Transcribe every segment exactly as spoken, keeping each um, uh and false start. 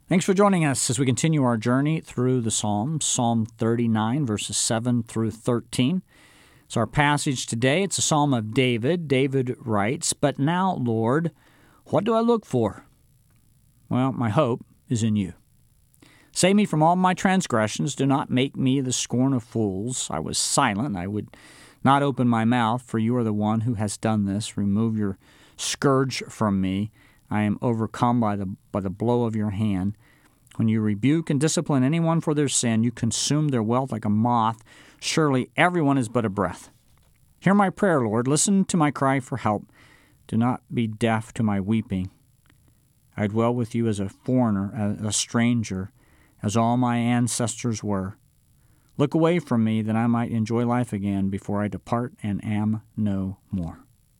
Thanks for joining us as we continue our journey through the Psalms, Psalm thirty-nine, verses seven through thirteen. It's our passage today. It's a psalm of David. David writes, "But now, Lord, what do I look for? Well, my hope is in you. Save me from all my transgressions. Do not make me the scorn of fools. I was silent. I would not open my mouth, for you are the one who has done this. Remove your scourge from me. I am overcome by the by the blow of your hand. When you rebuke and discipline anyone for their sin, you consume their wealth like a moth. Surely everyone is but a breath. Hear my prayer, Lord. Listen to my cry for help. Do not be deaf to my weeping. I dwell with you as a foreigner, a stranger, as all my ancestors were. Look away from me that I might enjoy life again before I depart and am no more."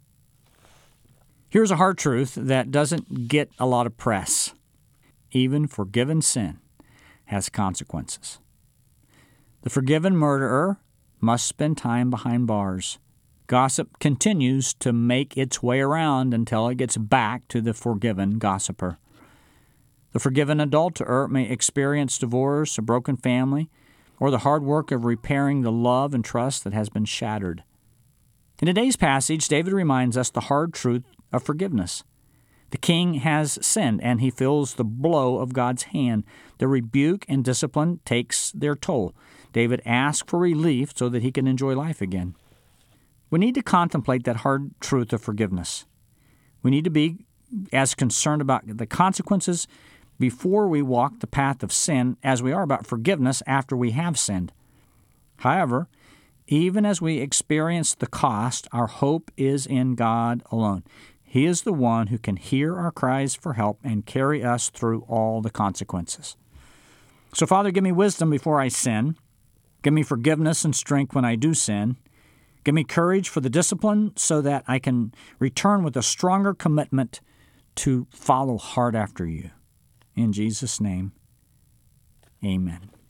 Here's a hard truth that doesn't get a lot of press. Even forgiven sin has consequences. The forgiven murderer must spend time behind bars. Gossip continues to make its way around until it gets back to the forgiven gossiper. The forgiven adulterer may experience divorce, a broken family, or the hard work of repairing the love and trust that has been shattered. In today's passage, David reminds us the hard truth of forgiveness. The king has sinned, and he feels the blow of God's hand. The rebuke and discipline takes their toll. David asks for relief so that he can enjoy life again. We need to contemplate that hard truth of forgiveness. We need to be as concerned about the consequences before we walk the path of sin as we are about forgiveness after we have sinned. However, even as we experience the cost, our hope is in God alone. He is the one who can hear our cries for help and carry us through all the consequences. So, Father, give me wisdom before I sin. Give me forgiveness and strength when I do sin. Give me courage for the discipline so that I can return with a stronger commitment to follow hard after you. In Jesus' name, amen.